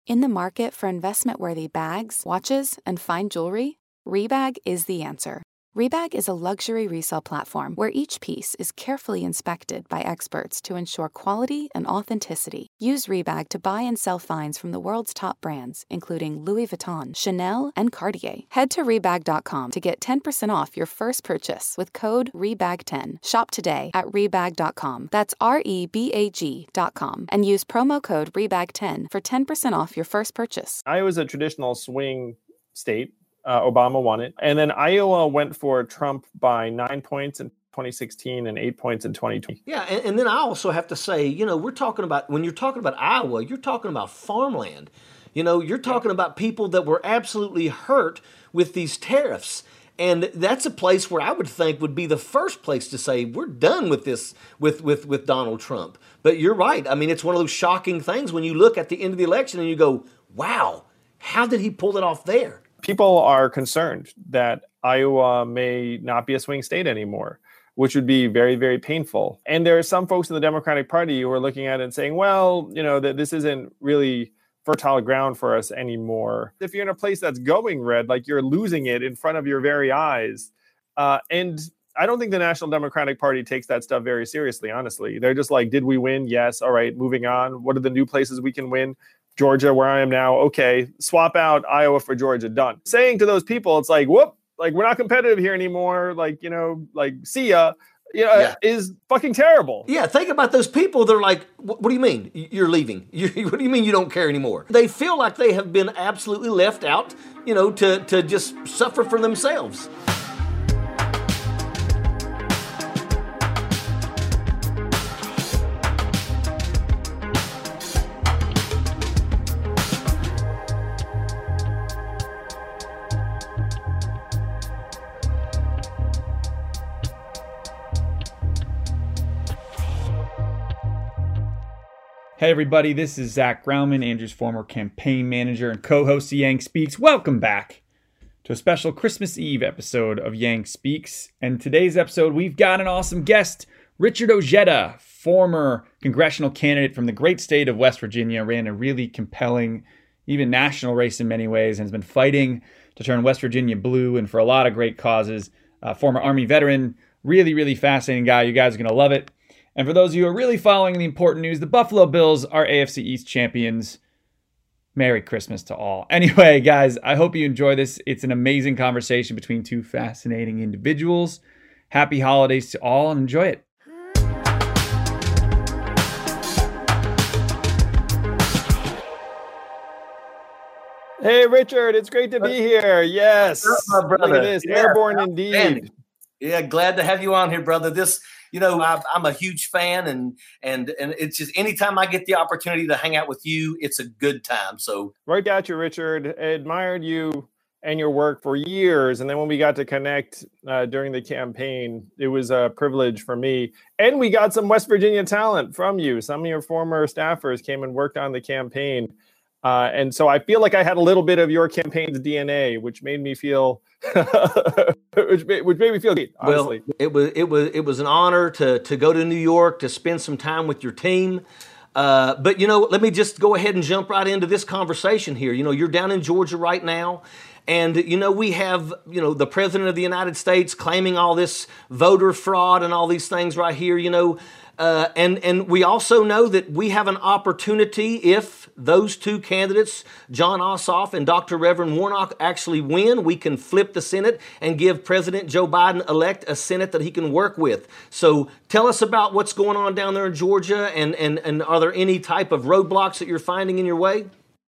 In the market for investment-worthy bags, watches, and fine jewelry, Rebag is the answer. Rebag is a luxury resale platform where each piece is carefully inspected by experts to ensure quality and authenticity. Use Rebag to buy and sell finds from the world's top brands, including Louis Vuitton, Chanel, and Cartier. Head to Rebag.com to get 10% off your first purchase with code REBAG10. Shop today at Rebag.com. That's REBAG.com. And use promo code REBAG10 for 10% off your first purchase. Iowa's a traditional swing state. Obama won it. And then Iowa went for Trump by 9 points in 2016 and 8 points in 2020. Yeah, and then I also have to say, we're talking about, when you're talking about Iowa, you're talking about farmland. You're talking about people that were absolutely hurt with these tariffs. And that's a place where I would think would be the first place to say, we're done with this, with Donald Trump. But you're right. I mean, it's one of those shocking things when you look at the end of the election and you go, wow, how did he pull it off there? People are concerned that Iowa may not be a swing state anymore, which would be very, very painful. And there are some folks in the Democratic Party who are looking at it and saying, well, that this isn't really fertile ground for us anymore. If you're in a place that's going red, like you're losing it in front of your very eyes. And I don't think the National Democratic Party takes that stuff very seriously, honestly. They're just like, did we win? Yes. All right, moving on. What are the new places we can win? Georgia, where I am now, okay, swap out Iowa for Georgia, done. Saying to those people, it's like, whoop, like we're not competitive here anymore, see ya, is fucking terrible. Yeah, think about those people. They're like, what do you mean you're leaving? What do you mean you don't care anymore? They feel like they have been absolutely left out, to just suffer for themselves. Hey everybody, this is Zach Grauman, Andrew's former campaign manager and co-host of Yang Speaks. Welcome back to a special Christmas Eve episode of Yang Speaks. And today's episode, we've got an awesome guest, Richard Ojeda, former congressional candidate from the great state of West Virginia, ran a really compelling, even national race in many ways, and has been fighting to turn West Virginia blue and for a lot of great causes. Former Army veteran, really, really fascinating guy. You guys are going to love it. And for those of you who are really following the important news, the Buffalo Bills are AFC East champions. Merry Christmas to all. Anyway, guys, I hope you enjoy this. It's an amazing conversation between two fascinating individuals. Happy holidays to all and enjoy it. Hey, Richard, it's great to be here. Yes. Look at this. Yeah. Airborne indeed. Man. Yeah, glad to have you on here, brother. I'm a huge fan, and it's just anytime I get the opportunity to hang out with you, it's a good time. So right at you, Richard. I admired you and your work for years, and then when we got to connect during the campaign, it was a privilege for me. And we got some West Virginia talent from you. Some of your former staffers came and worked on the campaign. And so I feel like I had a little bit of your campaign's DNA, which made me feel, which made me feel great, honestly. Well, it was an honor to go to New York to spend some time with your team. But let me just go ahead and jump right into this conversation here. You're down in Georgia right now. And, we have, the president of the United States claiming all this voter fraud and all these things right here, and we also know that we have an opportunity if those two candidates, Jon Ossoff and Dr. Reverend Warnock, actually win. We can flip the Senate and give President Joe Biden-elect a Senate that he can work with. So tell us about what's going on down there in Georgia, and are there any type of roadblocks that you're finding in your way?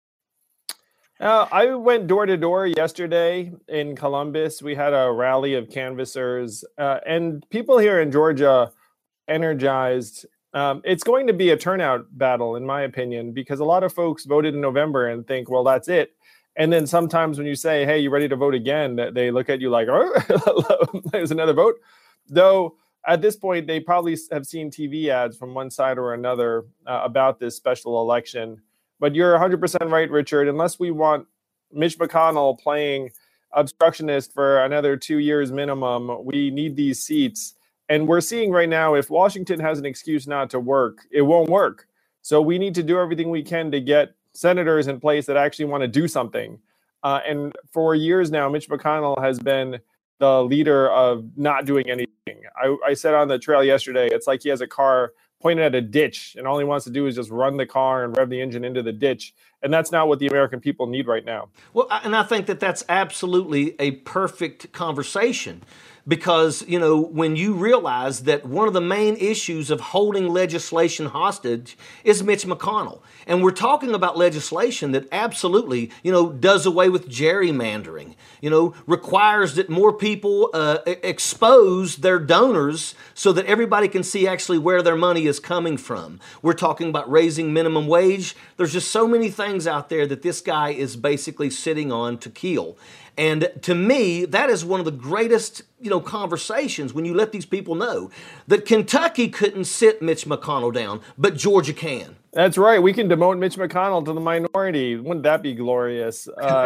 I went door to door yesterday in Columbus. We had a rally of canvassers, and people here in Georgia energized. It's going to be a turnout battle, in my opinion, because a lot of folks voted in November and think, well, that's it. And then sometimes when you say, hey, you ready to vote again, they look at you like, oh, there's another vote. Though at this point, they probably have seen TV ads from one side or another about this special election. But you're 100% right, Richard. Unless we want Mitch McConnell playing obstructionist for another 2 years minimum, we need these seats. And we're seeing right now, if Washington has an excuse not to work, it won't work. So we need to do everything we can to get senators in place that actually want to do something. And for years now, Mitch McConnell has been the leader of not doing anything. I said on the trail yesterday, it's like he has a car pointed at a ditch, and all he wants to do is just run the car and rev the engine into the ditch. And that's not what the American people need right now. Well, and I think that that's absolutely a perfect conversation. Because, when you realize that one of the main issues of holding legislation hostage is Mitch McConnell. And we're talking about legislation that absolutely, does away with gerrymandering, requires that more people expose their donors so that everybody can see actually where their money is coming from. We're talking about raising minimum wage. There's just so many things out there that this guy is basically sitting on to kill. And to me, that is one of the greatest, conversations when you let these people know that Kentucky couldn't sit Mitch McConnell down, but Georgia can. That's right. We can demote Mitch McConnell to the minority. Wouldn't that be glorious?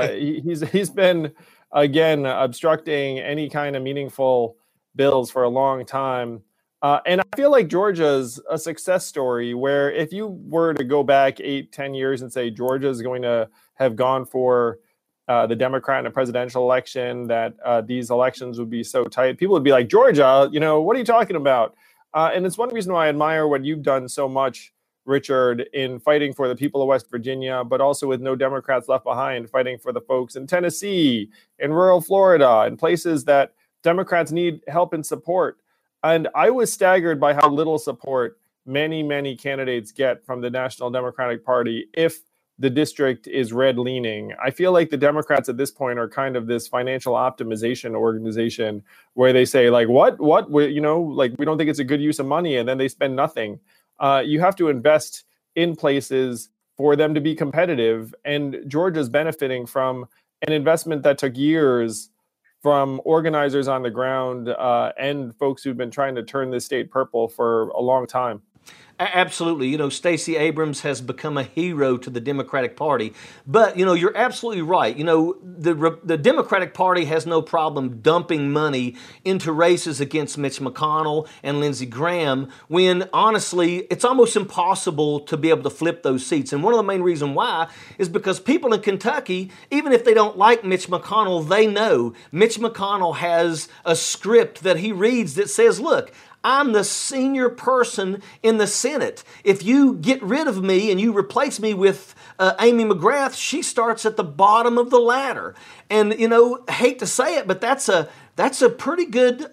He's been, again, obstructing any kind of meaningful bills for a long time. And I feel like Georgia's a success story where if you were to go back 8-10 years and say Georgia's going to have gone for the Democrat in a presidential election, that these elections would be so tight, people would be like, Georgia, what are you talking about? And it's one reason why I admire what you've done so much, Richard, in fighting for the people of West Virginia, but also with no Democrats left behind, fighting for the folks in Tennessee, in rural Florida, and places that Democrats need help and support. And I was staggered by how little support many, many candidates get from the National Democratic Party if the district is red-leaning. I feel like the Democrats at this point are kind of this financial optimization organization where they say, like, what? We don't think it's a good use of money, and then they spend nothing. You have to invest in places for them to be competitive, and Georgia's benefiting from an investment that took years from organizers on the ground and folks who've been trying to turn the state purple for a long time. Absolutely. Stacey Abrams has become a hero to the Democratic Party. But, you're absolutely right. The Democratic Party has no problem dumping money into races against Mitch McConnell and Lindsey Graham when, honestly, it's almost impossible to be able to flip those seats. And one of the main reasons why is because people in Kentucky, even if they don't like Mitch McConnell, they know Mitch McConnell has a script that he reads that says, look, I'm the senior person in the Senate. If you get rid of me and you replace me with Amy McGrath, she starts at the bottom of the ladder. And, I hate to say it, but that's a pretty good,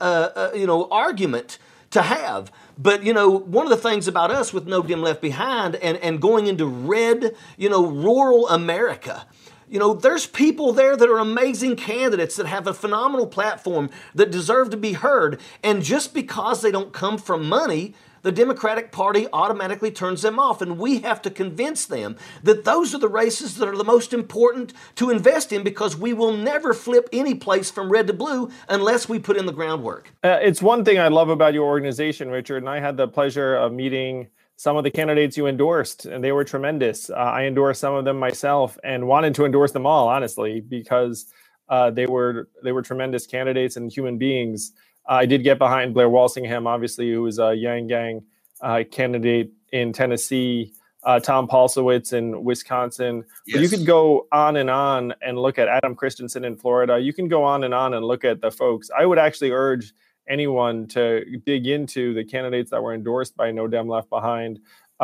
argument to have. But, one of the things about us with No Dem Left Behind and going into red, rural America, there's people there that are amazing candidates that have a phenomenal platform that deserve to be heard. And just because they don't come from money, the Democratic Party automatically turns them off. And we have to convince them that those are the races that are the most important to invest in, because we will never flip any place from red to blue unless we put in the groundwork. It's one thing I love about your organization, Richard, and I had the pleasure of meeting some of the candidates you endorsed, and they were tremendous. I endorsed some of them myself and wanted to endorse them all, honestly, because they were tremendous candidates and human beings. I did get behind Blair Walsingham, obviously, who was a Yang Gang candidate in Tennessee, Tom Paulsowitz in Wisconsin. Yes. But you could go on and look at Adam Christensen in Florida. You can go on and look at the folks. I would actually urge anyone to dig into the candidates that were endorsed by No Dem Left Behind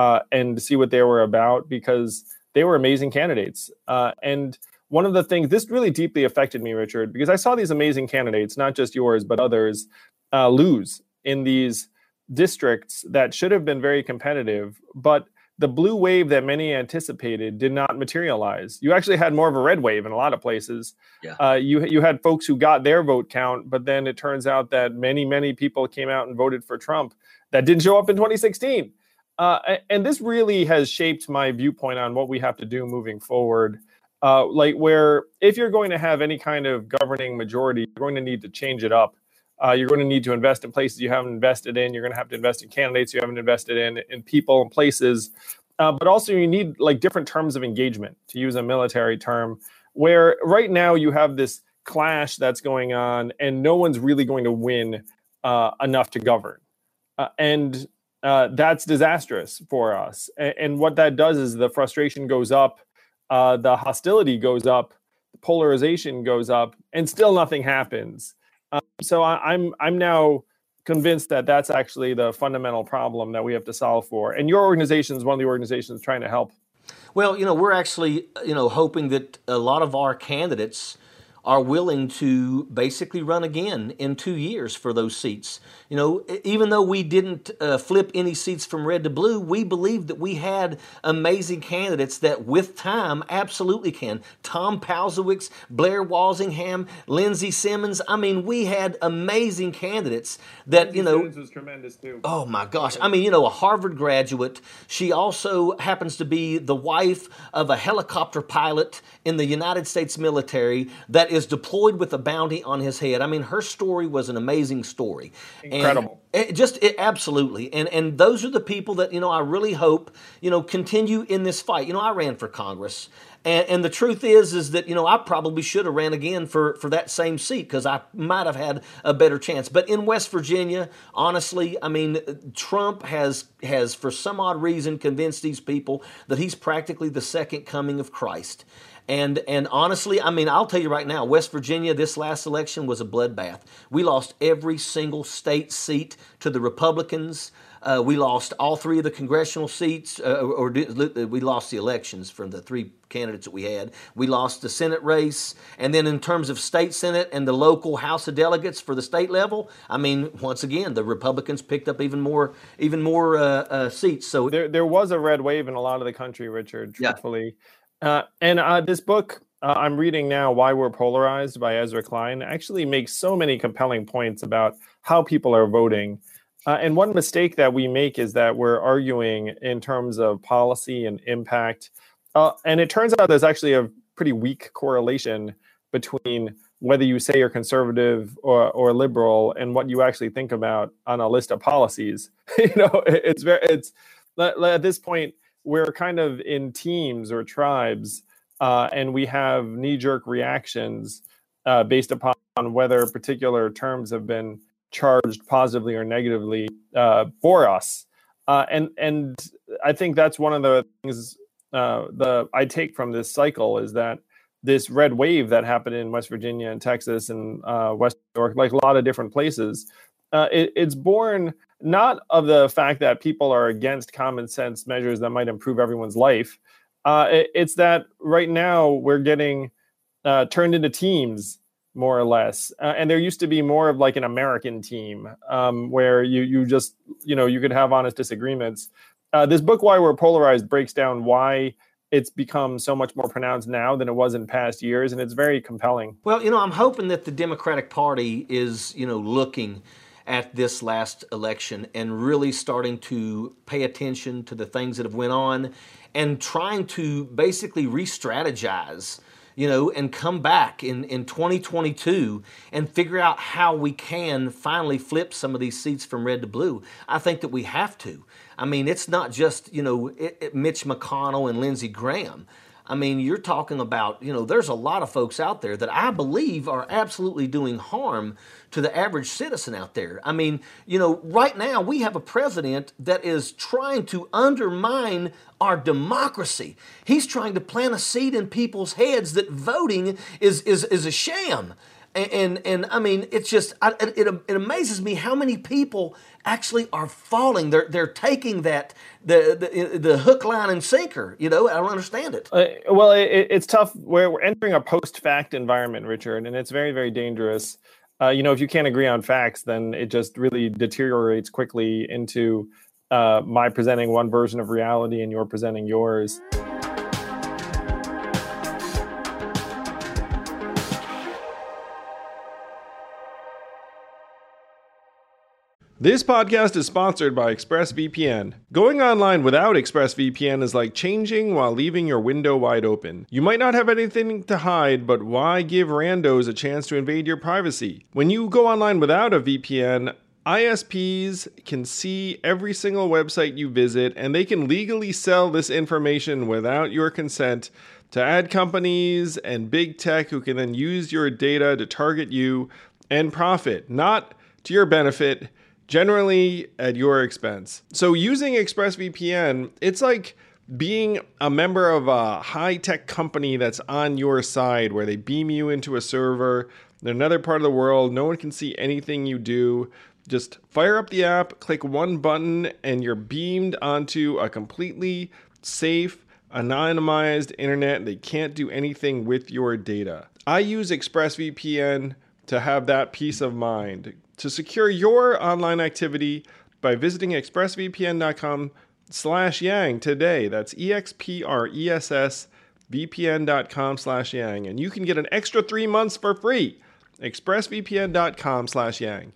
and see what they were about, because they were amazing candidates. And one of the things, this really deeply affected me, Richard, because I saw these amazing candidates, not just yours, but others, lose in these districts that should have been very competitive, but the blue wave that many anticipated did not materialize. You actually had more of a red wave in a lot of places. Yeah. You had folks who got their vote count, but then it turns out that many people came out and voted for Trump that didn't show up in 2016. And this really has shaped my viewpoint on what we have to do moving forward. Where if you're going to have any kind of governing majority, you're going to need to change it up. You're going to need to invest in places you haven't invested in. You're going to have to invest in candidates you haven't invested in people and places. But also you need different terms of engagement, to use a military term, where right now you have this clash that's going on and no one's really going to win enough to govern. That's disastrous for us. And what that does is the frustration goes up. the hostility goes up, the polarization goes up, and still nothing happens. So I'm now convinced that that's actually the fundamental problem that we have to solve for. And your organization is one of the organizations trying to help. Well, we're actually, hoping that a lot of our candidates are willing to basically run again in 2 years for those seats. Even though we didn't flip any seats from red to blue, we believe that we had amazing candidates that with time absolutely can. Tom Pausewicz, Blair Walsingham, Lindsey Simmons. I mean, we had amazing candidates that, Simmons was tremendous too. Oh my gosh. I mean, a Harvard graduate. She also happens to be the wife of a helicopter pilot in the United States military that is deployed with a bounty on his head. I mean, her story was an amazing story. Incredible. Absolutely. And those are the people that, I really hope, continue in this fight. I ran for Congress. And the truth is that, I probably should have ran again for that same seat because I might have had a better chance. But in West Virginia, honestly, I mean, Trump has for some odd reason convinced these people that he's practically the second coming of Christ. And honestly, I mean, I'll tell you right now, West Virginia, this last election was a bloodbath. We lost every single state seat to the Republicans. We lost all 3 of the congressional seats, we lost the elections from the 3 candidates that we had. We lost the Senate race. And then in terms of state Senate and the local House of Delegates for the state level, I mean, once again, the Republicans picked up even more seats. So there was a red wave in a lot of the country, Richard, truthfully. And this book I'm reading now, Why We're Polarized by Ezra Klein, actually makes so many compelling points about how people are voting. And one mistake that we make is that we're arguing in terms of policy and impact. And it turns out there's actually a pretty weak correlation between whether you say you're conservative or liberal and what you actually think about on a list of policies. It's at this point, we're kind of in teams or tribes, and we have knee-jerk reactions based upon whether particular terms have been charged positively or negatively for us. And I think that's one of the things I take from this cycle is that this red wave that happened in West Virginia and Texas and West New York, like a lot of different places, it's born not of the fact that people are against common sense measures that might improve everyone's life. It's that right now we're getting turned into teams, more or less. And there used to be more of like an American team where you just, you could have honest disagreements. This book, Why We're Polarized, breaks down why it's become so much more pronounced now than it was in past years. And it's very compelling. Well, I'm hoping that the Democratic Party is, looking at this last election and really starting to pay attention to the things that have went on and trying to basically re-strategize, and come back in 2022 and figure out how we can finally flip some of these seats from red to blue. I think that we have to. I mean, it's not just, Mitch McConnell and Lindsey Graham. I mean, you're talking about, there's a lot of folks out there that I believe are absolutely doing harm to the average citizen out there. I mean, right now we have a president that is trying to undermine our democracy. He's trying to plant a seed in people's heads that voting is a sham. And I mean, it's just, it amazes me how many people actually are falling. They're taking that, the hook, line, and sinker. I don't understand it. Well, it's tough. We're entering a post-fact environment, Richard, and it's very, very dangerous. If you can't agree on facts, then it just really deteriorates quickly into my presenting one version of reality and you're presenting yours. This podcast is sponsored by ExpressVPN. Going online without ExpressVPN is like changing while leaving your window wide open. You might not have anything to hide, but why give randos a chance to invade your privacy? When you go online without a VPN, ISPs can see every single website you visit, and they can legally sell this information without your consent to ad companies and big tech who can then use your data to target you and profit, not to your benefit, generally at your expense. So using ExpressVPN, it's like being a member of a high-tech company that's on your side, where they beam you into a server in another part of the world. No one can see anything you do. Just fire up the app, click one button, and you're beamed onto a completely safe, anonymized internet. They can't do anything with your data. I use ExpressVPN to have that peace of mind. To secure your online activity by visiting expressvpn.com/yang today. That's expressvpn.com/yang. And you can get an extra 3 months for free. expressvpn.com/yang.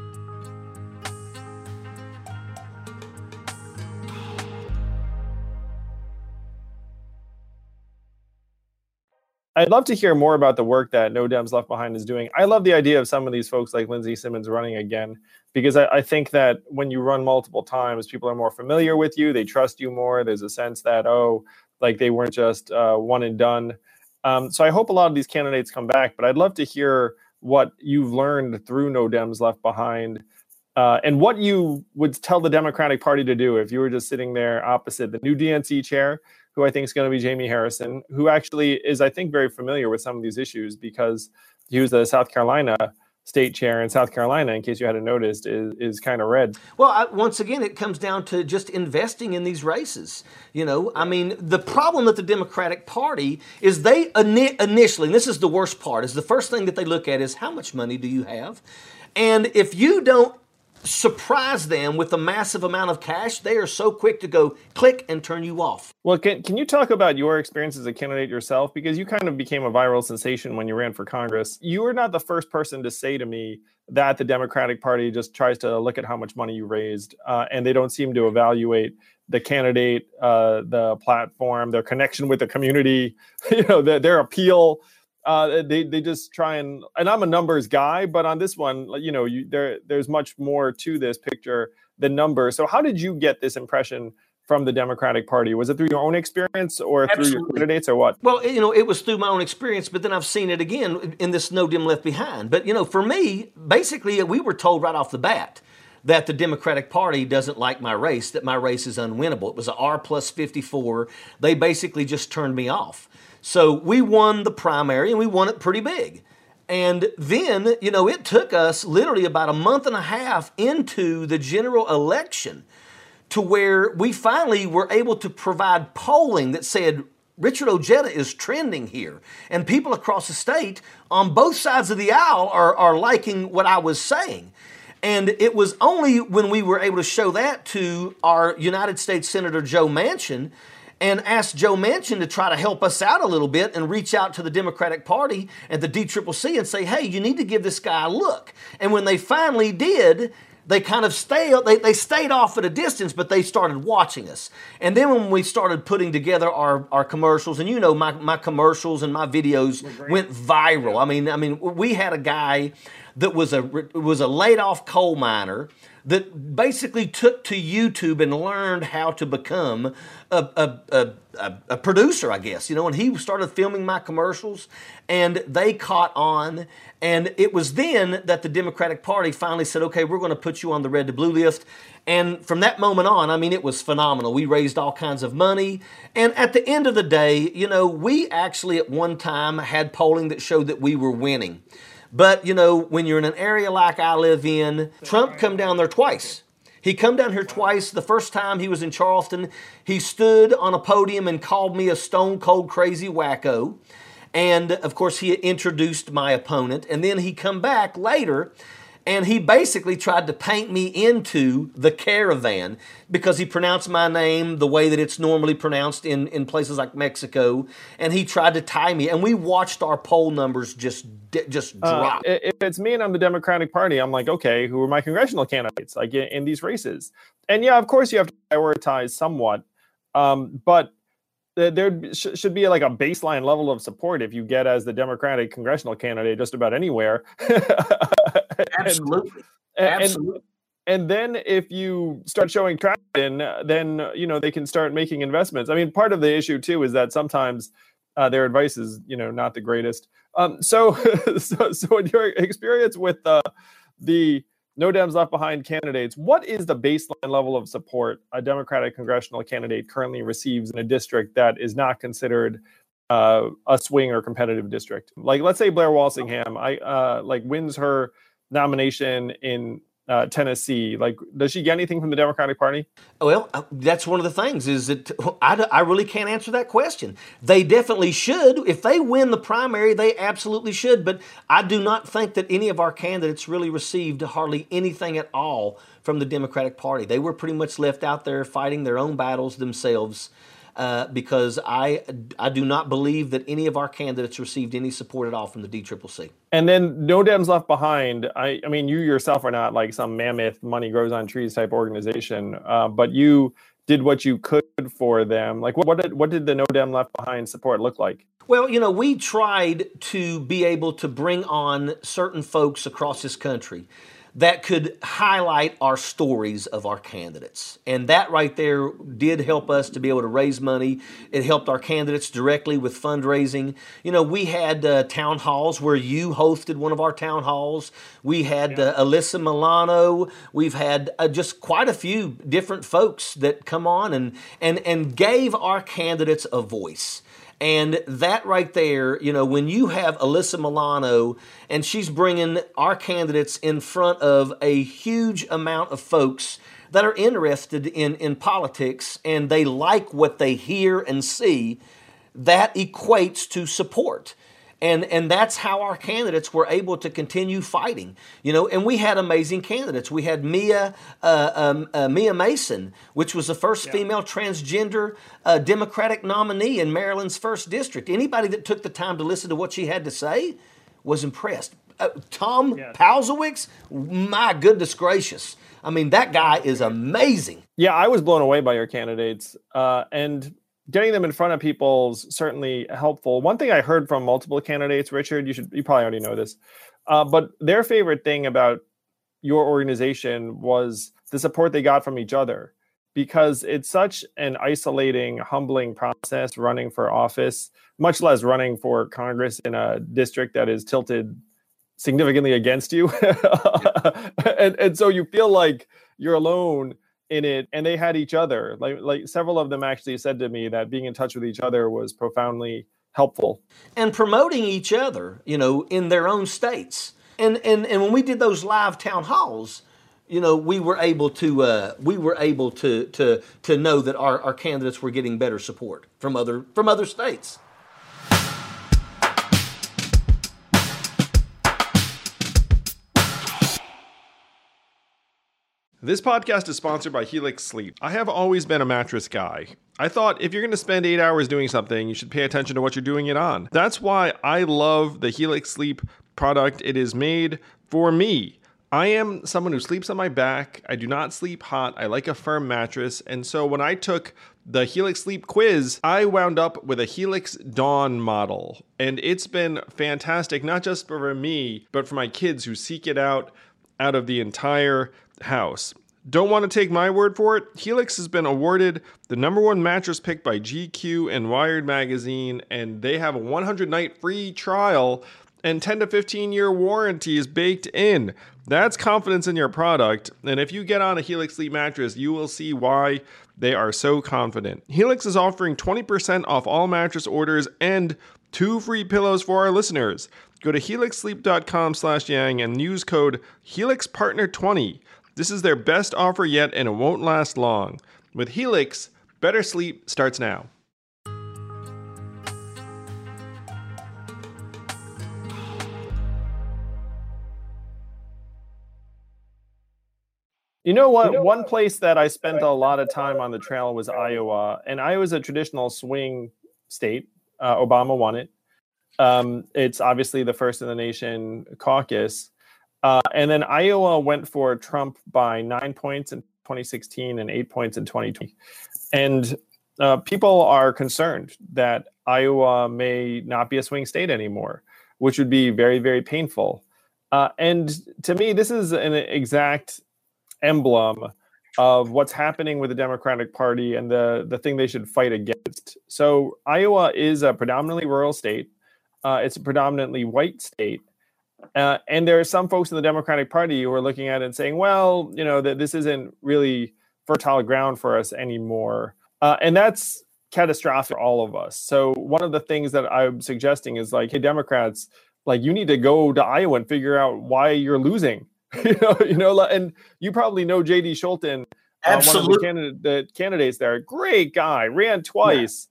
I'd love to hear more about the work that No Dems Left Behind is doing. I love the idea of some of these folks like Lindsey Simmons running again, because I think that when you run multiple times, people are more familiar with you. They trust you more. There's a sense that, like they weren't just one and done. So I hope a lot of these candidates come back, but I'd love to hear what you've learned through No Dems Left Behind, and what you would tell the Democratic Party to do if you were just sitting there opposite the new DNC chair, who I think is going to be Jamie Harrison, who actually is, I think, very familiar with some of these issues because he was the South Carolina state chair, and South Carolina, in case you hadn't noticed, is kind of red. Well, once again, it comes down to just investing in these races. I mean, the problem that the Democratic Party is they initially, and this is the worst part, is the first thing that they look at is how much money do you have? And if you don't surprise them with a massive amount of cash, they are so quick to go click and turn you off. Well, can you talk about your experience as a candidate yourself? Because you kind of became a viral sensation when you ran for Congress. You were not the first person to say to me that the Democratic Party just tries to look at how much money you raised, and they don't seem to evaluate the candidate, the platform, their connection with the community, their appeal. They just try and I'm a numbers guy, but on this one, there's much more to this picture than numbers. So how did you get this impression from the Democratic Party? Was it through your own experience or through your candidates or what? Well, it was through my own experience, but then I've seen it again in this No Dem Left Behind. But, for me, basically, we were told right off the bat that the Democratic Party doesn't like my race, that my race is unwinnable. It was an R+54. They basically just turned me off. So we won the primary, and we won it pretty big. And then, it took us literally about a month and a half into the general election to where we finally were able to provide polling that said Richard Ojeda is trending here. And people across the state on both sides of the aisle are liking what I was saying. And it was only when we were able to show that to our United States Senator Joe Manchin and asked Joe Manchin to try to help us out a little bit and reach out to the Democratic Party and the DCCC and say, hey, you need to give this guy a look. And when they finally did, they kind of stayed off at a distance, but they started watching us. And then when we started putting together our commercials, and my commercials and my videos went viral. I mean, we had a guy that was a laid off coal miner that basically took to YouTube and learned how to become a producer, I guess, and he started filming my commercials and they caught on. And it was then that the Democratic Party finally said, okay, we're going to put you on the red to blue list. And from that moment on, it was phenomenal. We raised all kinds of money. And at the end of the day, we actually at one time had polling that showed that we were winning. But, when you're in an area like I live in, Trump come down there twice. He come down here twice. The first time he was in Charleston, he stood on a podium and called me a stone cold crazy wacko. And, of course, he introduced my opponent. And then he come back later and he basically tried to paint me into the caravan because he pronounced my name the way that it's normally pronounced in places like Mexico. And he tried to tie me. And we watched our poll numbers just drop. If it's me and I'm the Democratic Party, I'm like, okay, who are my congressional candidates like in these races? And yeah, of course you have to prioritize somewhat. But there should be like a baseline level of support if you get as the Democratic congressional candidate just about anywhere. Absolutely. And then if you start showing traction, then they can start making investments. I mean, part of the issue too is that sometimes their advice is not the greatest. So in your experience with the No Dems Left Behind candidates, what is the baseline level of support a Democratic congressional candidate currently receives in a district that is not considered a swing or competitive district? Like, let's say Blair Walsingham wins her nomination in Tennessee. Like, does she get anything from the Democratic Party? Well, that's one of the things is that I really can't answer that question. They definitely should. If they win the primary, they absolutely should. But I do not think that any of our candidates really received hardly anything at all from the Democratic Party. They were pretty much left out there fighting their own battles themselves. Because I do not believe that any of our candidates received any support at all from the DCCC. And then No Dems Left Behind, I mean, you yourself are not like some mammoth money grows on trees type organization, but you did what you could for them. Like, what did the No Dem Left Behind support look like? Well, we tried to be able to bring on certain folks across this country that could highlight our stories of our candidates. And that right there did help us to be able to raise money. It helped our candidates directly with fundraising. We had town halls where you hosted one of our town halls. We had Alyssa Milano. We've had just quite a few different folks that come on and gave our candidates a voice. And that right there, when you have Alyssa Milano and she's bringing our candidates in front of a huge amount of folks that are interested in politics and they like what they hear and see, that equates to support. And that's how our candidates were able to continue fighting, and we had amazing candidates. We had Mia Mason, which was the first female transgender Democratic nominee in Maryland's 1st District. Anybody that took the time to listen to what she had to say was impressed. Tom Pausewicz, my goodness gracious. I mean, that guy is amazing. Yeah, I was blown away by your candidates. And getting them in front of people is certainly helpful. One thing I heard from multiple candidates, Richard, you probably already know this, but their favorite thing about your organization was the support they got from each other, because it's such an isolating, humbling process running for office, much less running for Congress in a district that is tilted significantly against you. and so you feel like you're alone in it, and they had each other. Like several of them actually said to me that being in touch with each other was profoundly helpful. And promoting each other, in their own states. And when we did those live town halls, we were able to know that our candidates were getting better support from other states. This podcast is sponsored by Helix Sleep. I have always been a mattress guy. I thought if you're going to spend 8 hours doing something, you should pay attention to what you're doing it on. That's why I love the Helix Sleep product. It is made for me. I am someone who sleeps on my back. I do not sleep hot. I like a firm mattress. And so when I took the Helix Sleep quiz, I wound up with a Helix Dawn model. And it's been fantastic, not just for me, but for my kids who seek it out of the entire house. Don't want to take my word for it? Helix has been awarded the #1 mattress pick by GQ and Wired magazine, and they have a 100-night free trial and 10 to 15-year warranty is baked in. That's confidence in your product, and if you get on a Helix Sleep mattress, you will see why they are so confident. Helix is offering 20% off all mattress orders and 2 free pillows for our listeners. Go to helixsleep.com/yang and use code HelixPartner20. This is their best offer yet, and it won't last long. With Helix, better sleep starts now. You know what? One place that I spent a lot of time on the trail was Iowa, and Iowa's a traditional swing state. Obama won it. It's obviously the first in the nation caucus. And then Iowa went for Trump by 9 points in 2016 and 8 points in 2020. And people are concerned that Iowa may not be a swing state anymore, which would be very, very painful. And to me, this is an exact emblem of what's happening with the Democratic Party and the thing they should fight against. So Iowa is a predominantly rural state. It's a predominantly white state. And there are some folks in the Democratic Party who are looking at it and saying, well, that this isn't really fertile ground for us anymore. And that's catastrophic for all of us. So one of the things that I'm suggesting is like, hey, Democrats, like you need to go to Iowa and figure out why you're losing. And you probably know J.D. Schulten, Absolutely. one of the candidates there. Great guy, ran twice.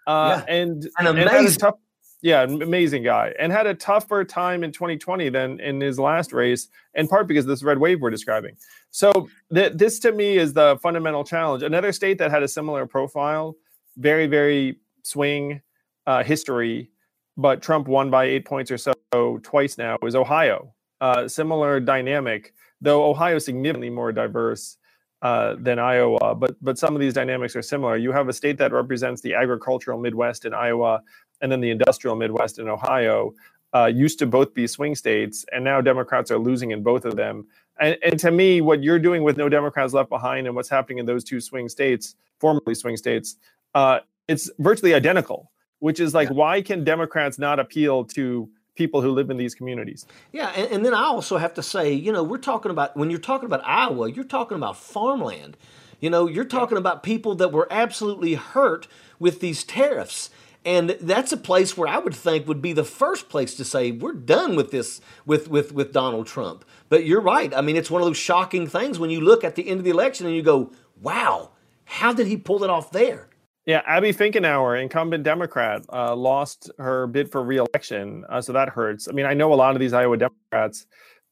And amazing. had a tough, amazing guy, and had a tougher time in 2020 than in his last race, in part because of this red wave we're describing. So this to me is the fundamental challenge. Another state that had a similar profile, very, very swing history, but Trump won by 8 points or so twice now, is Ohio. Similar dynamic, though Ohio is significantly more diverse than Iowa, but some of these dynamics are similar. You have a state that represents the agricultural Midwest in Iowa, and then the industrial Midwest in Ohio, used to both be swing states, and now Democrats are losing in both of them. And to me, what you're doing with No Democrats Left Behind and what's happening in those two swing states, formerly swing states, it's virtually identical, which is like, why can Democrats not appeal to people who live in these communities? Yeah, and then I also have to say, we're talking about, when you're talking about Iowa, you're talking about farmland. You're talking about people that were absolutely hurt with these tariffs. And that's a place where I would think would be the first place to say, we're done with this, with Donald Trump. But you're right. I mean, it's one of those shocking things when you look at the end of the election and you go, wow, how did he pull it off there? Yeah, Abby Finkenauer, incumbent Democrat, lost her bid for re-election, so that hurts. I mean, I know a lot of these Iowa Democrats,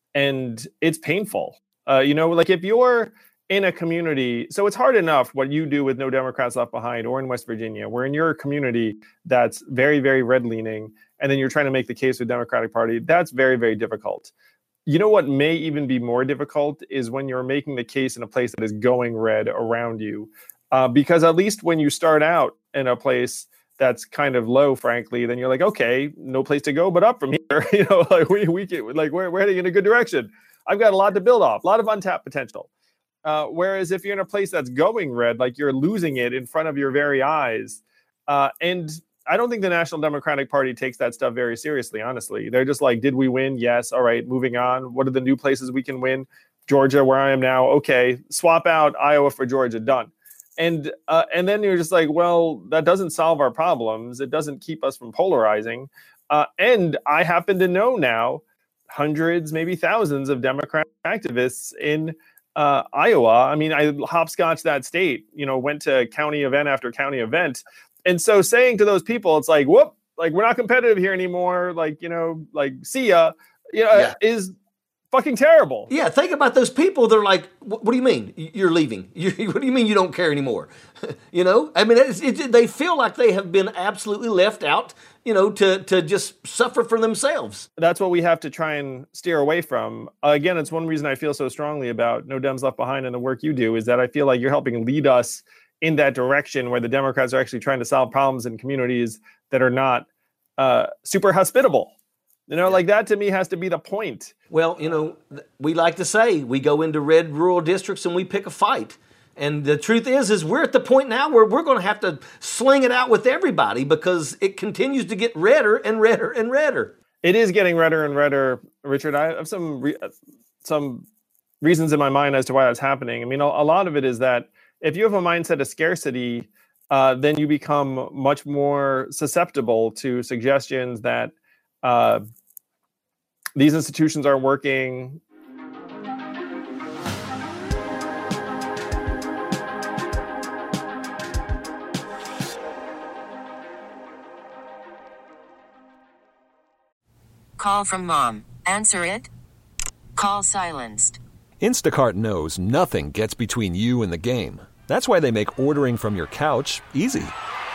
and it's painful. Like if you're in a community, so it's hard enough what you do with No Democrats Left Behind or in West Virginia, where in your community that's very, very red-leaning, and then you're trying to make the case for the Democratic Party, that's very, very difficult. You know what may even be more difficult is when you're making the case in a place that is going red around you. Because at least when you start out in a place that's kind of low, frankly, then you're like, okay, no place to go but up from here. Like we get, like we're heading in a good direction. I've got a lot to build off, a lot of untapped potential. Whereas if you're in a place that's going red, like you're losing it in front of your very eyes. And I don't think the National Democratic Party takes that stuff very seriously, honestly. They're just like, did we win? Yes. All right, moving on. What are the new places we can win? Georgia, where I am now. Okay, swap out Iowa for Georgia, done. And then you're just like, well, that doesn't solve our problems. It doesn't keep us from polarizing. And I happen to know now hundreds, maybe thousands of Democrat activists in Iowa. I mean, I hopscotched that state, went to county event after county event. And so saying to those people, it's like, whoop, like we're not competitive here anymore. Like, like see ya, is fucking terrible. Yeah, think about those people. They're like, what do you mean you're leaving? What do you mean you don't care anymore? I mean, they feel like they have been absolutely left out, to just suffer for themselves. That's what we have to try and steer away from. Again, it's one reason I feel so strongly about No Dems Left Behind and the work you do, is that I feel like you're helping lead us in that direction where the Democrats are actually trying to solve problems in communities that are not super hospitable. Like that to me has to be the point. Well, we like to say we go into red rural districts and we pick a fight. And the truth is we're at the point now where we're going to have to sling it out with everybody because it continues to get redder and redder and redder. It is getting redder and redder, Richard. I have some reasons in my mind as to why that's happening. I mean, a lot of it is that if you have a mindset of scarcity, then you become much more susceptible to suggestions that these institutions aren't working. Call from mom. Answer it. Call silenced. Instacart knows nothing gets between you and the game. That's why they make ordering from your couch easy.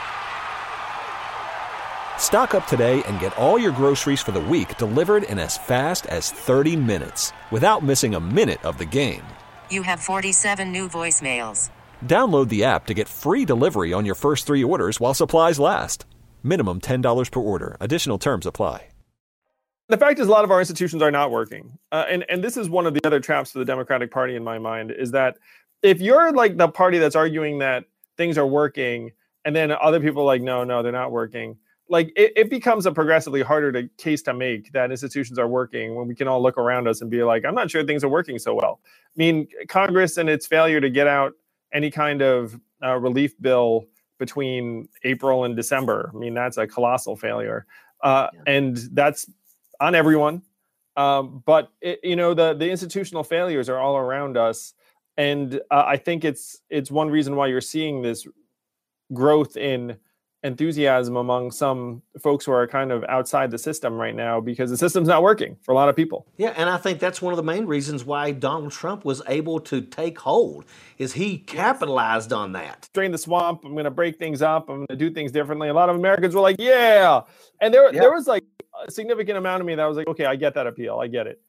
Stock up today and get all your groceries for the week delivered in as fast as 30 minutes without missing a minute of the game. You have 47 new voicemails. Download the app to get free delivery on your first 3 orders while supplies last. Minimum $10 per order. Additional terms apply. The fact is a lot of our institutions are not working. And this is one of the other traps for the Democratic Party in my mind, is that if you're like the party that's arguing that things are working and then other people are like, no, they're not working, like it becomes a progressively harder case to make that institutions are working when we can all look around us and be like, I'm not sure things are working so well. I mean, Congress and its failure to get out any kind of relief bill between April and December. I mean, that's a colossal failure. And that's on everyone. But the institutional failures are all around us. And I think it's one reason why you're seeing this growth in enthusiasm among some folks who are kind of outside the system right now, because the system's not working for a lot of people. Yeah, and I think that's one of the main reasons why Donald Trump was able to take hold, is he capitalized on that. Drain the swamp, I'm going to break things up, I'm going to do things differently. A lot of Americans were like, yeah. And there was like a significant amount of me that was like, okay, I get that appeal. I get it.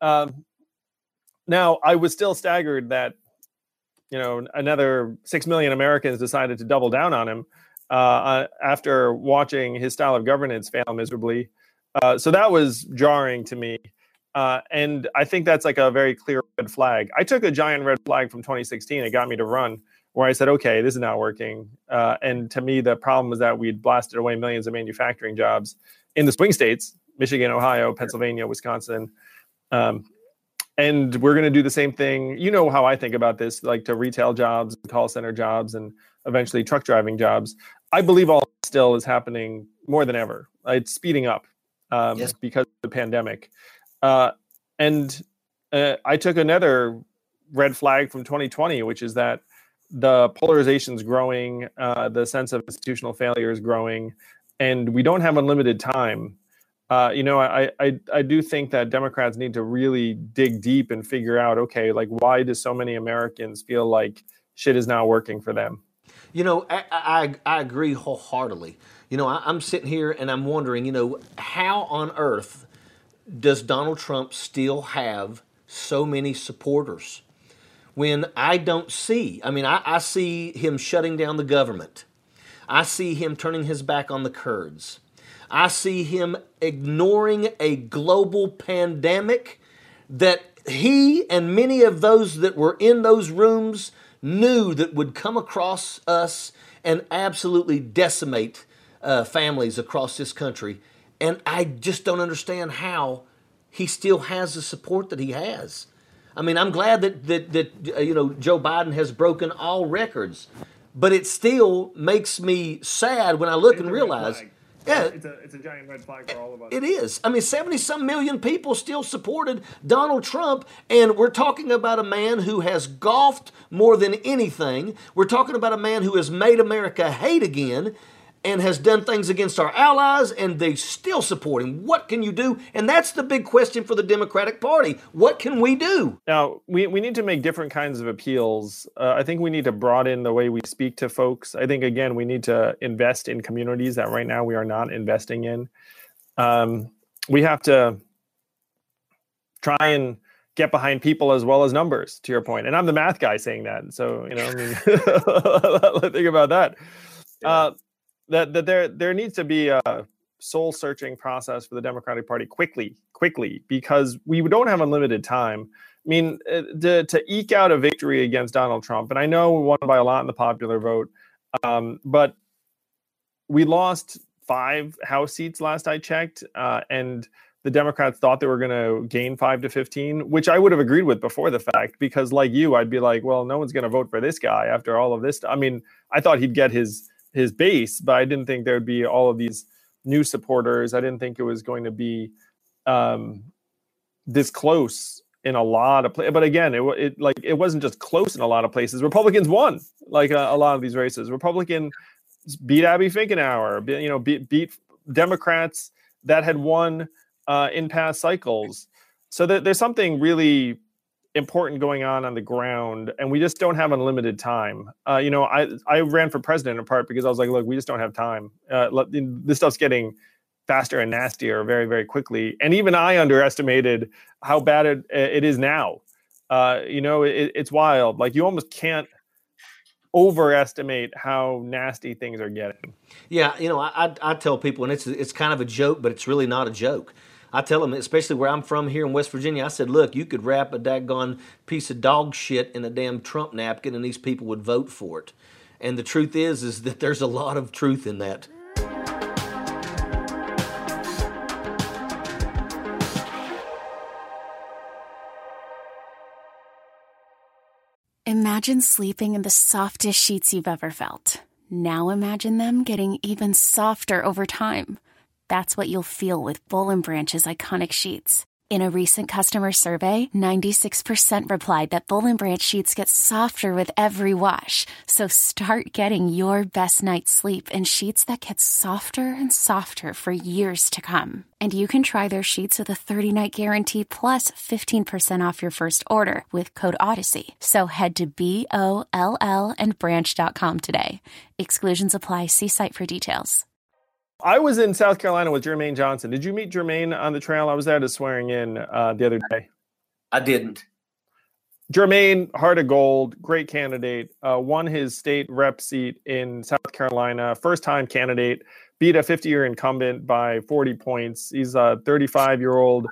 Now, I was still staggered that, another 6 million Americans decided to double down on him after watching his style of governance fail miserably. So that was jarring to me. And I think that's like a very clear red flag. I took a giant red flag from 2016. It got me to run, where I said, okay, this is not working. And to me, the problem was that we'd blasted away millions of manufacturing jobs in the swing states, Michigan, Ohio, Pennsylvania, Wisconsin. And we're going to do the same thing. You know how I think about this, like to retail jobs, call center jobs, and eventually truck driving jobs. I believe all still is happening more than ever. It's speeding up because of the pandemic. And I took another red flag from 2020, which is that the polarization is growing, the sense of institutional failure is growing, and we don't have unlimited time. I do think that Democrats need to really dig deep and figure out, okay, like, why do so many Americans feel like shit is not working for them? I agree wholeheartedly. I'm sitting here and I'm wondering, how on earth does Donald Trump still have so many supporters when I don't see? I mean, I see him shutting down the government. I see him turning his back on the Kurds. I see him ignoring a global pandemic that he and many of those that were in those rooms knew that would come across us and absolutely decimate families across this country. And I just don't understand how he still has the support that he has. I mean, I'm glad that Joe Biden has broken all records, but it still makes me sad when I look and realize... Yeah, it's a giant red flag for all of us. It is. I mean, 70-some million people still supported Donald Trump, and we're talking about a man who has golfed more than anything. We're talking about a man who has made America hate again and has done things against our allies, and they still support him. What can you do? And that's the big question for the Democratic Party. What can we do? Now, we need to make different kinds of appeals. I think we need to broaden the way we speak to folks. I think, again, we need to invest in communities that right now we are not investing in. We have to try and get behind people as well as numbers, to your point. And I'm the math guy saying that. So, think about that. Yeah. That there needs to be a soul searching process for the Democratic Party quickly, because we don't have unlimited time. I mean, to eke out a victory against Donald Trump, and I know we won by a lot in the popular vote, but we lost 5 House seats last I checked, and the Democrats thought they were going to gain 5 to 15, which I would have agreed with before the fact, because like you, I'd be like, well, no one's going to vote for this guy after all of this. I mean, I thought he'd get his base, but I didn't think there would be all of these new supporters. I didn't think it was going to be this close in a lot of places. But again, it wasn't just close in a lot of places. Republicans won like a lot of these races. Republicans beat Abby Finkenauer, beat Democrats that had won in past cycles. So there's something really important going on the ground, and we just don't have unlimited time. I ran for president in part because I was like, look, we just don't have time. This stuff's getting faster and nastier very, very quickly. And even I underestimated how bad it is now. It's wild. Like, you almost can't overestimate how nasty things are getting. Yeah, I tell people, and it's kind of a joke, but it's really not a joke. I tell them, especially where I'm from here in West Virginia, I said, look, you could wrap a daggone piece of dog shit in a damn Trump napkin and these people would vote for it. And the truth is that there's a lot of truth in that. Imagine sleeping in the softest sheets you've ever felt. Now imagine them getting even softer over time. That's what you'll feel with Boll & Branch's iconic sheets. In a recent customer survey, 96% replied that Boll & Branch sheets get softer with every wash. So start getting your best night's sleep in sheets that get softer and softer for years to come. And you can try their sheets with a 30-night guarantee plus 15% off your first order with code Odyssey. So head to BOLLandbranch.com today. Exclusions apply. See site for details. I was in South Carolina with Jermaine Johnson. Did you meet Jermaine on the trail? I was there to swearing in the other day. I didn't. Jermaine, heart of gold, great candidate, won his state rep seat in South Carolina, first-time candidate, beat a 50-year incumbent by 40 points. He's a 35-year-old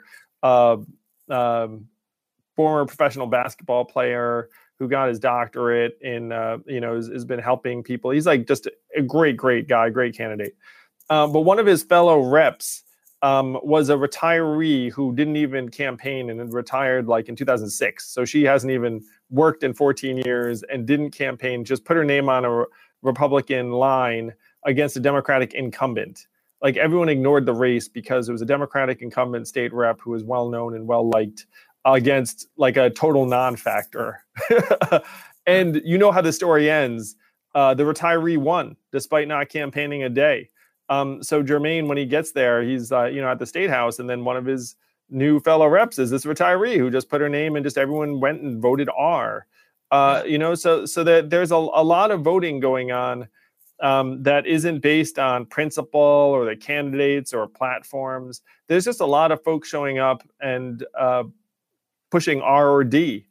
former professional basketball player who got his doctorate in, has been helping people. He's like just a great guy, great candidate. But one of his fellow reps was a retiree who didn't even campaign and retired like in 2006. So she hasn't even worked in 14 years and didn't campaign, just put her name on a Republican line against a Democratic incumbent. Like everyone ignored the race because it was a Democratic incumbent state rep who was well-known and well-liked against like a total non-factor. And you know how the story ends. The retiree won despite not campaigning a day. So Jermaine, when he gets there, he's, at the State House, and then one of his new fellow reps is this retiree who just put her name and just everyone went and voted R. So that there's a lot of voting going on that isn't based on principle or the candidates or platforms. There's just a lot of folks showing up and pushing R or D.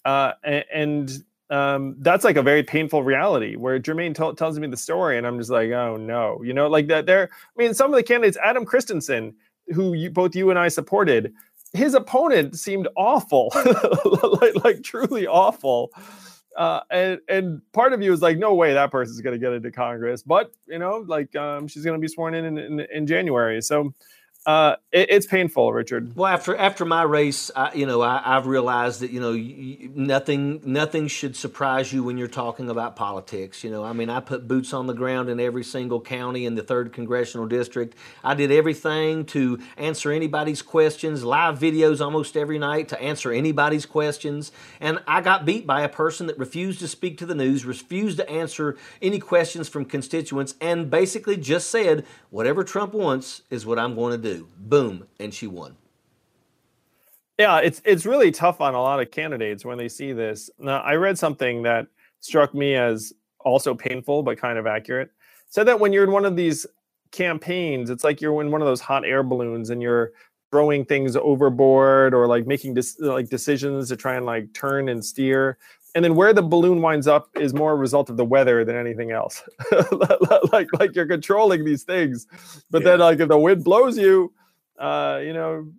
That's like a very painful reality where Jermaine tells me the story and I'm just like, oh no, like that there. I mean, some of the candidates, Adam Christensen, who both you and I supported, his opponent seemed awful, like truly awful. And part of you is like, no way that person's going to get into Congress, but she's going to be sworn in January. So it's painful, Richard. Well, after my race, I've realized that nothing should surprise you when you're talking about politics. I put boots on the ground in every single county in the 3rd Congressional District. I did everything to answer anybody's questions, live videos almost every night to answer anybody's questions. And I got beat by a person that refused to speak to the news, refused to answer any questions from constituents, and basically just said, whatever Trump wants is what I'm going to do. Boom, and she won. Yeah, it's really tough on a lot of candidates when they see this. Now, I read something that struck me as also painful but kind of accurate. Said that when you're in one of these campaigns, it's like you're in one of those hot air balloons and you're throwing things overboard or like making decisions to try and like turn and steer. And then where the balloon winds up is more a result of the weather than anything else. like you're controlling these things, but then like if the wind blows you, toward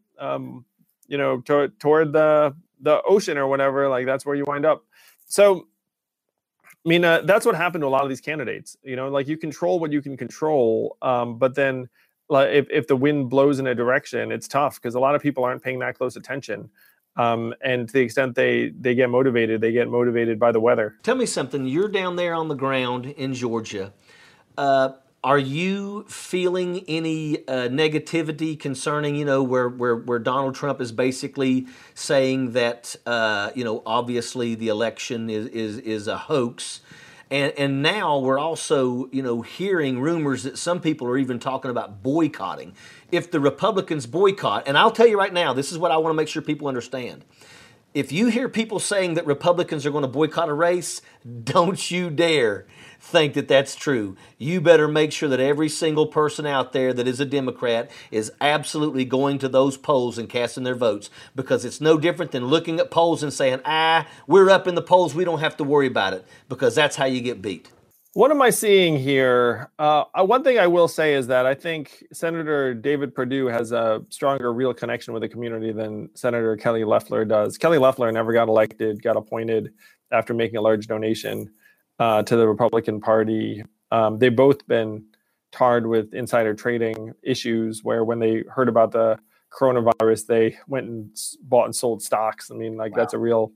the ocean or whatever, like that's where you wind up. So, that's what happened to a lot of these candidates. Like you control what you can control, but then like if the wind blows in a direction, it's tough because a lot of people aren't paying that close attention. And to the extent they get motivated by the weather. Tell me something. You're down there on the ground in Georgia. Are you feeling any negativity concerning, where Donald Trump is basically saying that, obviously the election is a hoax? And now we're also, hearing rumors that some people are even talking about boycotting. If the Republicans boycott, and I'll tell you right now, this is what I want to make sure people understand. If you hear people saying that Republicans are going to boycott a race, don't you dare think that that's true. You better make sure that every single person out there that is a Democrat is absolutely going to those polls and casting their votes, because it's no different than looking at polls and saying, we're up in the polls, we don't have to worry about it, because that's how you get beat. What am I seeing here? One thing I will say is that I think Senator David Perdue has a stronger real connection with the community than Senator Kelly Loeffler does. Kelly Loeffler never got elected, got appointed after making a large donation to the Republican Party. They've both been tarred with insider trading issues where when they heard about the coronavirus, they went and bought and sold stocks. Wow. That's a real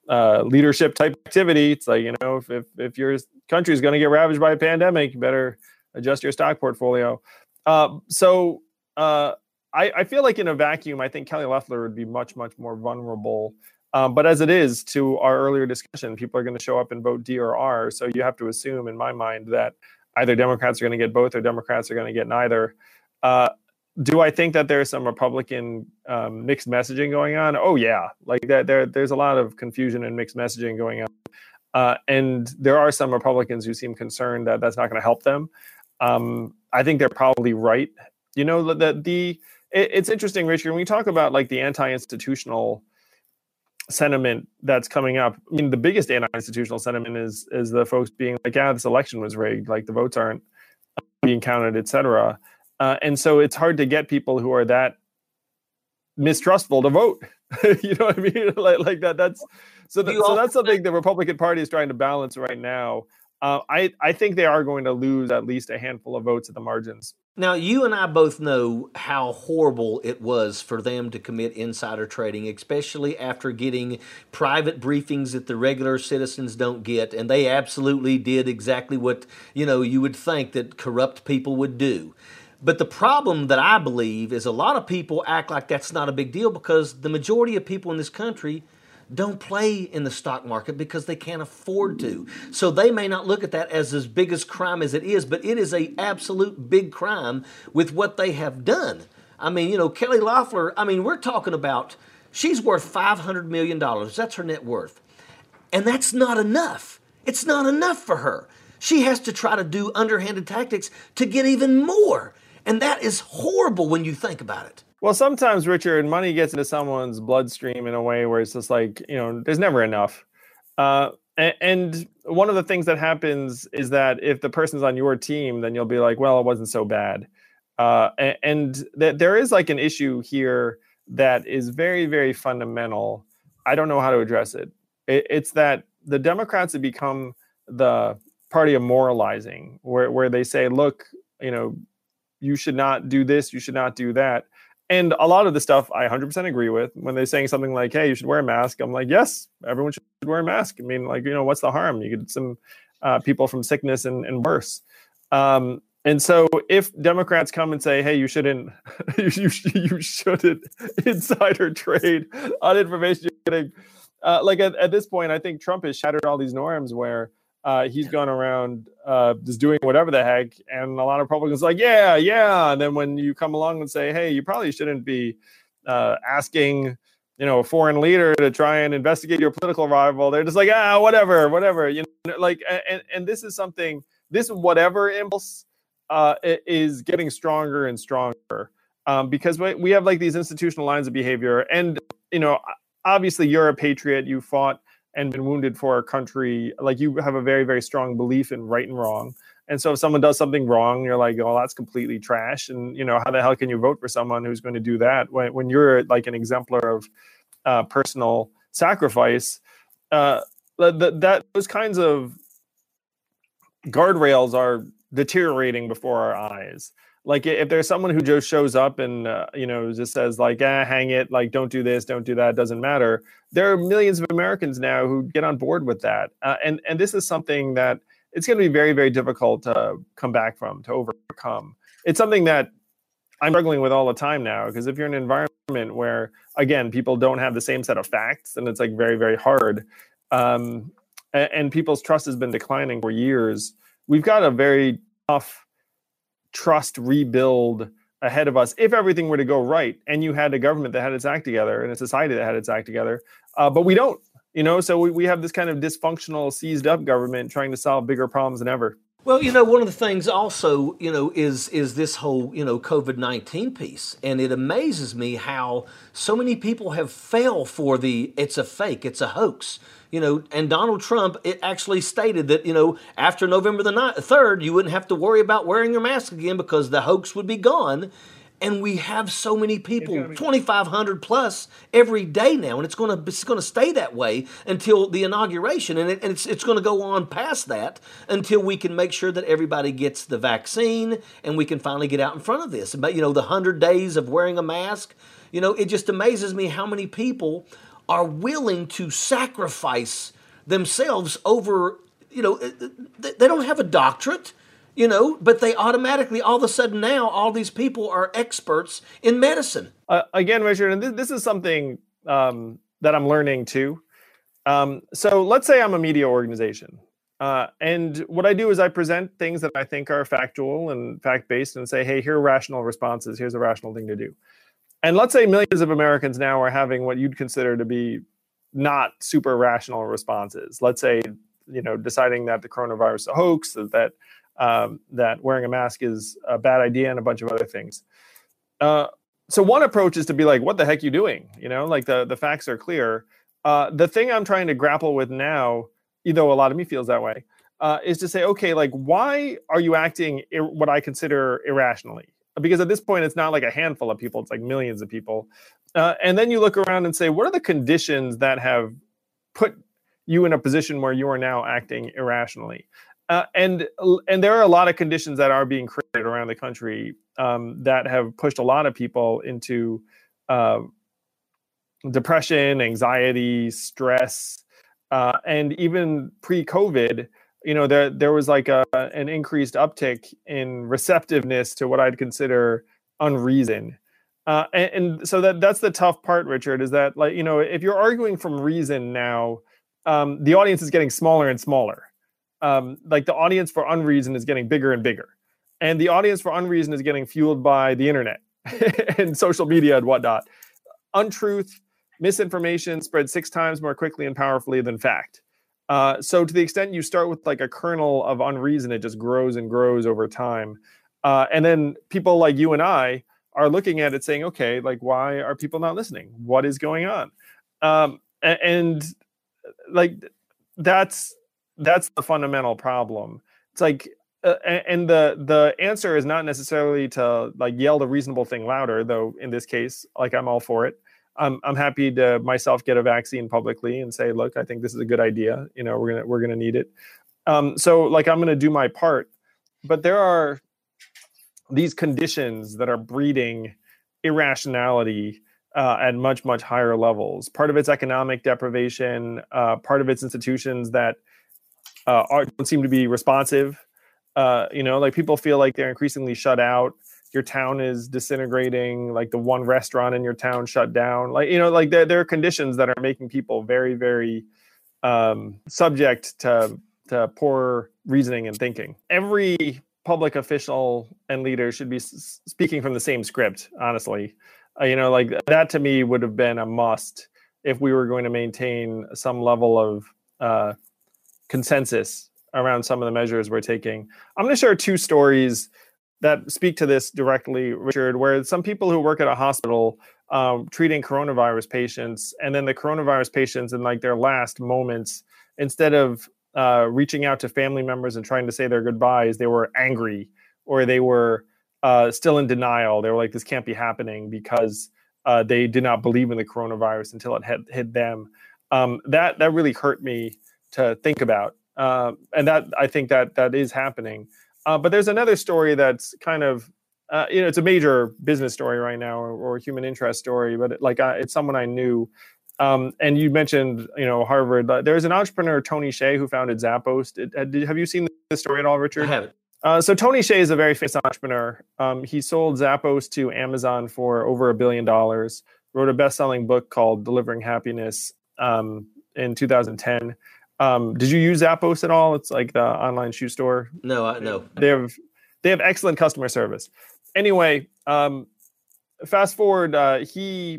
leadership type activity. It's like, if your country is going to get ravaged by a pandemic, you better adjust your stock portfolio. So I feel like in a vacuum, I think Kelly Loeffler would be much, much more vulnerable. But as it is, to our earlier discussion, people are going to show up and vote D or R. So you have to assume, in my mind, that either Democrats are going to get both or Democrats are going to get neither. Do I think that there's some Republican mixed messaging going on? Oh, yeah. Like that, there's a lot of confusion and mixed messaging going on. And there are some Republicans who seem concerned that that's not going to help them. I think they're probably right. It's interesting, Richard, when we talk about like the anti-institutional sentiment that's coming up. I mean, the biggest anti-institutional sentiment is the folks being like, this election was rigged, like the votes aren't being counted, et cetera. And so it's hard to get people who are that mistrustful to vote. You know what I mean? Like that. That's something the Republican Party is trying to balance right now. I think they are going to lose at least a handful of votes at the margins. Now, you and I both know how horrible it was for them to commit insider trading, especially after getting private briefings that the regular citizens don't get. And they absolutely did exactly what, you would think that corrupt people would do. But the problem that I believe is a lot of people act like that's not a big deal because the majority of people in this country don't play in the stock market because they can't afford to. So they may not look at that as big a crime as it is, but it is a absolute big crime with what they have done. I mean, Kelly Loeffler, we're talking about, she's worth $500 million. That's her net worth. And that's not enough. It's not enough for her. She has to try to do underhanded tactics to get even more. And that is horrible when you think about it. Well, sometimes, Richard, money gets into someone's bloodstream in a way where it's just like, there's never enough. And one of the things that happens is that if the person's on your team, then you'll be like, well, it wasn't so bad. And there is like an issue here that is very, very fundamental. I don't know how to address it. It's that the Democrats have become the party of moralizing, where they say, look, you should not do this, you should not do that. And a lot of the stuff I 100% agree with. When they're saying something like, hey, you should wear a mask, I'm like, yes, everyone should wear a mask. I mean, like, what's the harm? You get some people from sickness and worse. And so if Democrats come and say, hey, you shouldn't you shouldn't insider trade on information you're getting, like at this point, I think Trump has shattered all these norms where he's gone around just doing whatever the heck. And a lot of Republicans are like, yeah. And then when you come along and say, hey, you probably shouldn't be asking, a foreign leader to try and investigate your political rival, they're just like, whatever. And this is something, this whatever impulse is getting stronger and stronger because we have like these institutional lines of behavior. And, obviously you're a patriot, you fought and been wounded for our country. Like you have a very, very strong belief in right and wrong. And so if someone does something wrong, you're like, oh, that's completely trash. And, how the hell can you vote for someone who's going to do that when you're like an exemplar of personal sacrifice? Those kinds of guardrails are deteriorating before our eyes. Like if there's someone who just shows up and, just says like, hang it, like, don't do this, don't do that, doesn't matter. There are millions of Americans now who get on board with that. And this is something that it's going to be very, very difficult to come back from, to overcome. It's something that I'm struggling with all the time now, because if you're in an environment where, again, people don't have the same set of facts, then it's like very, very hard. And people's trust has been declining for years. We've got a very tough trust rebuild ahead of us if everything were to go right and you had a government that had its act together and a society that had its act together. But we don't, so we have this kind of dysfunctional, seized up government trying to solve bigger problems than ever. Well, one of the things also, is this whole, COVID-19 piece. And it amazes me how so many people have fell for it's a fake, it's a hoax. And Donald Trump, it actually stated that, after November the 3rd, you wouldn't have to worry about wearing your mask again because the hoax would be gone. And we have so many people, 2,500 plus every day now, and it's going to stay that way until the inauguration, and it's going to go on past that until we can make sure that everybody gets the vaccine and we can finally get out in front of this. But the 100 days of wearing a mask, it just amazes me how many people are willing to sacrifice themselves over, they don't have a doctorate, but they automatically, all of a sudden now, all these people are experts in medicine. Again, Richard, and this is something that I'm learning too. So let's say I'm a media organization. And what I do is I present things that I think are factual and fact-based and say, hey, here are rational responses. Here's a rational thing to do. And let's say millions of Americans now are having what you'd consider to be not super rational responses. Let's say, deciding that the coronavirus is a hoax, that wearing a mask is a bad idea, and a bunch of other things. So one approach is to be like, what the heck are you doing? Like the facts are clear. The thing I'm trying to grapple with now, though a lot of me feels that way, is to say, okay, like, why are you acting what I consider irrationally? Because at this point, it's not like a handful of people, it's like millions of people. And then you look around and say, what are the conditions that have put you in a position where you are now acting irrationally? And there are a lot of conditions that are being created around the country that have pushed a lot of people into depression, anxiety, stress, and even pre-COVID, there was like an increased uptick in receptiveness to what I'd consider unreason. And so that's the tough part, Richard, is that, like, if you're arguing from reason now, the audience is getting smaller and smaller. Like the audience for unreason is getting bigger and bigger. And the audience for unreason is getting fueled by the internet and social media and whatnot. Untruth, misinformation spreads 6 times more quickly and powerfully than fact. So to the extent you start with like a kernel of unreason, it just grows and grows over time. And then people like you and I are looking at it saying, okay, like, why are people not listening? What is going on? And like, that's the fundamental problem. It's like, and the answer is not necessarily to like yell the reasonable thing louder, though in this case, like, I'm all for it. I'm happy to myself get a vaccine publicly and say, look, I think this is a good idea. We're gonna need it. So like, I'm gonna do my part, but there are these conditions that are breeding irrationality at much, much higher levels. Part of it's economic deprivation. Part of it's institutions that don't seem to be responsive. Like, people feel like they're increasingly shut out. Your town is disintegrating. Like, the one restaurant in your town shut down. Like, like there are conditions that are making people very, very subject to poor reasoning and thinking. Every public official and leader should be speaking from the same script, honestly. Like, that to me would have been a must if we were going to maintain some level of consensus around some of the measures we're taking. I'm going to share 2 stories that speak to this directly, Richard, where some people who work at a hospital treating coronavirus patients, and then the coronavirus patients in like their last moments, instead of reaching out to family members and trying to say their goodbyes, they were angry, or they were still in denial. They were like, this can't be happening, because they did not believe in the coronavirus until it had hit them. That really hurt me to think about. And that, I think that is happening. But there's another story that's kind of, it's a major business story right now, or human interest story, but it's someone I knew. And you mentioned, Harvard. There's an entrepreneur, Tony Hsieh, who founded Zappos. Have you seen this story at all, Richard? I haven't. So Tony Hsieh is a very famous entrepreneur. He sold Zappos to Amazon for over $1 billion, wrote a best-selling book called Delivering Happiness in 2010. Did you use Zappos at all? It's like the online shoe store. No. They have excellent customer service. Anyway, fast forward, he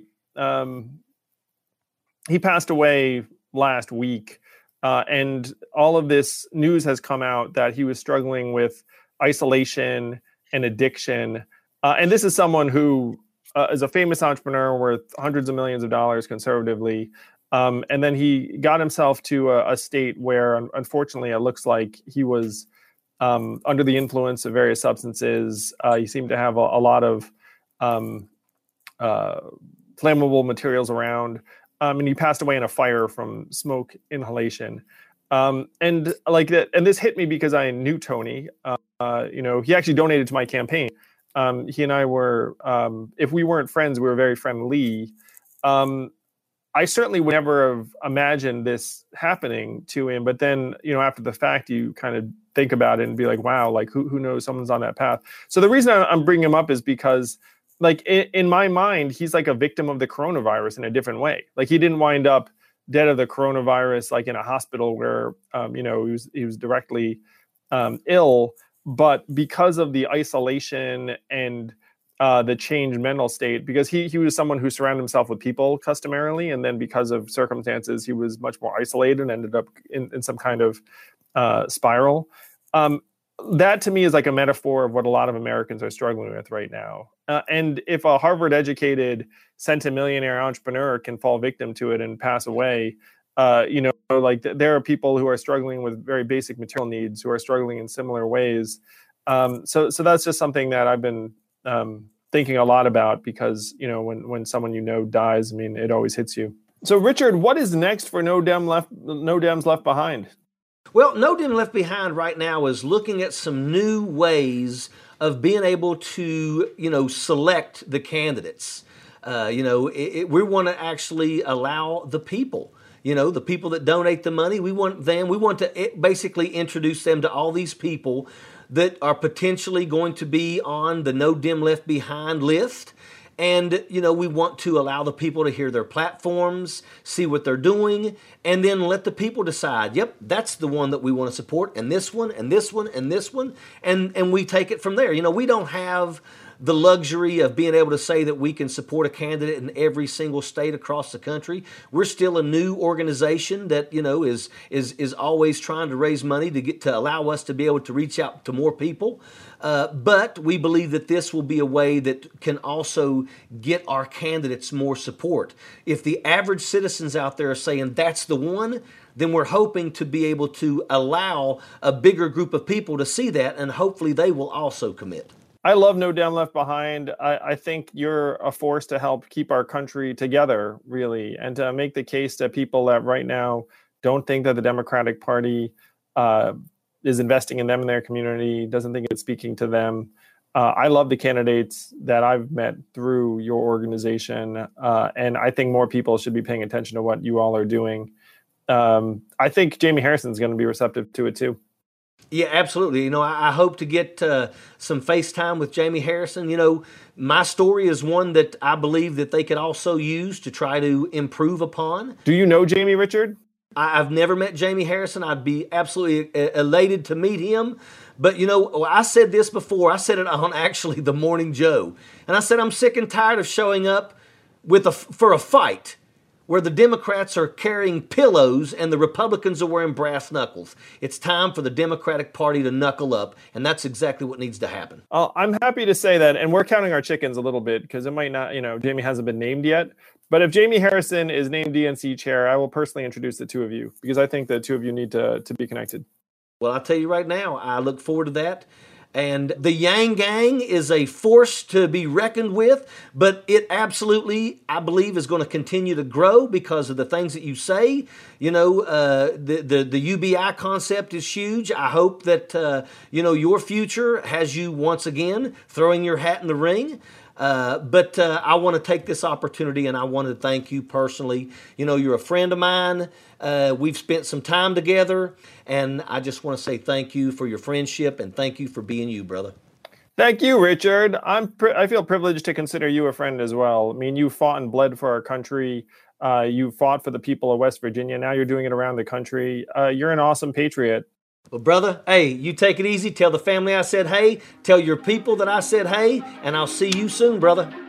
passed away last week, and all of this news has come out that he was struggling with isolation and addiction. And this is someone who is a famous entrepreneur worth hundreds of millions of dollars conservatively. And then he got himself to a state where, unfortunately, it looks like he was under the influence of various substances. He seemed to have a lot of flammable materials around. And he passed away in a fire from smoke inhalation. And like that, and this hit me because I knew Tony. He actually donated to my campaign. He and I were, if we weren't friends, we were very friendly. I certainly would never have imagined this happening to him. But then, after the fact, you kind of think about it and be like, wow, like who knows, someone's on that path. So the reason I'm bringing him up is because, like, in my mind, he's like a victim of the coronavirus in a different way. Like, he didn't wind up dead of the coronavirus, like in a hospital where, he was directly ill, but because of the isolation and the changed mental state, because he was someone who surrounded himself with people customarily, and then because of circumstances, he was much more isolated and ended up in some kind of spiral. That to me is like a metaphor of what a lot of Americans are struggling with right now. And if a Harvard-educated centimillionaire entrepreneur can fall victim to it and pass away, there are people who are struggling with very basic material needs who are struggling in similar ways. So that's just something that I've been thinking a lot about, because when someone dies, I mean, it always hits you. So Richard, what is next for No Dems Left Behind? Well, No Dem Left Behind right now is looking at some new ways of being able to, select the candidates. We want to actually allow the people, the people that donate the money. We want to basically introduce them to all these people that are potentially going to be on the No Dem Left Behind list. And, we want to allow the people to hear their platforms, see what they're doing, and then let the people decide, yep, that's the one that we want to support, and this one, and this one, and this one, and we take it from there. We don't have the luxury of being able to say that we can support a candidate in every single state across the country. We're still a new organization that, is always trying to raise money to allow us to be able to reach out to more people. But we believe that this will be a way that can also get our candidates more support. If the average citizens out there are saying that's the one, then we're hoping to be able to allow a bigger group of people to see that, and hopefully they will also commit. I love No Dem Left Behind. I think you're a force to help keep our country together, really, and to make the case to people that right now don't think that the Democratic Party is investing in them and their community, doesn't think it's speaking to them. I love the candidates that I've met through your organization, and I think more people should be paying attention to what you all are doing. I think Jamie Harrison is going to be receptive to it too. Yeah, absolutely. I hope to get some FaceTime with Jamie Harrison. My story is one that I believe that they could also use to try to improve upon. Do you know Jamie, Richard? I've never met Jamie Harrison. I'd be absolutely elated to meet him. But, I said this before. I said it on actually the Morning Joe. And I said I'm sick and tired of showing up for a fight where the Democrats are carrying pillows and the Republicans are wearing brass knuckles. It's time for the Democratic Party to knuckle up, and that's exactly what needs to happen. I'm happy to say that, and we're counting our chickens a little bit because it might not, Jamie hasn't been named yet. But if Jamie Harrison is named DNC chair, I will personally introduce the two of you, because I think the two of you need to be connected. Well, I'll tell you right now, I look forward to that. And the Yang Gang is a force to be reckoned with, but it absolutely, I believe, is going to continue to grow because of the things that you say. The UBI concept is huge. I hope that, your future has you once again throwing your hat in the ring. But I want to take this opportunity and I want to thank you personally. You're a friend of mine. We've spent some time together, and I just want to say thank you for your friendship and thank you for being you, brother. Thank you, Richard. I feel privileged to consider you a friend as well. I mean, you fought and bled for our country. You fought for the people of West Virginia. Now you're doing it around the country. You're an awesome patriot. Well, brother, hey, you take it easy. Tell the family I said hey. Tell your people that I said hey, and I'll see you soon, brother.